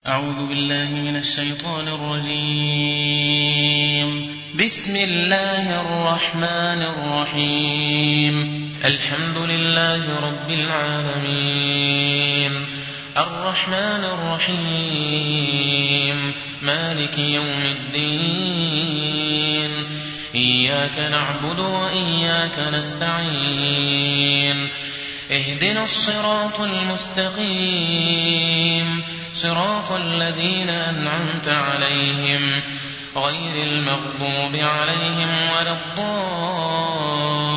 أعوذ بالله من الشيطان الرجيم. بسم الله الرحمن الرحيم. الحمد لله رب العالمين، الرحمن الرحيم، مالك يوم الدين، إياك نعبد وإياك نستعين، اهدنا الصراط المستقيم، صراط الذين أنعمت عليهم غير المغضوب عليهم ولا الضالين.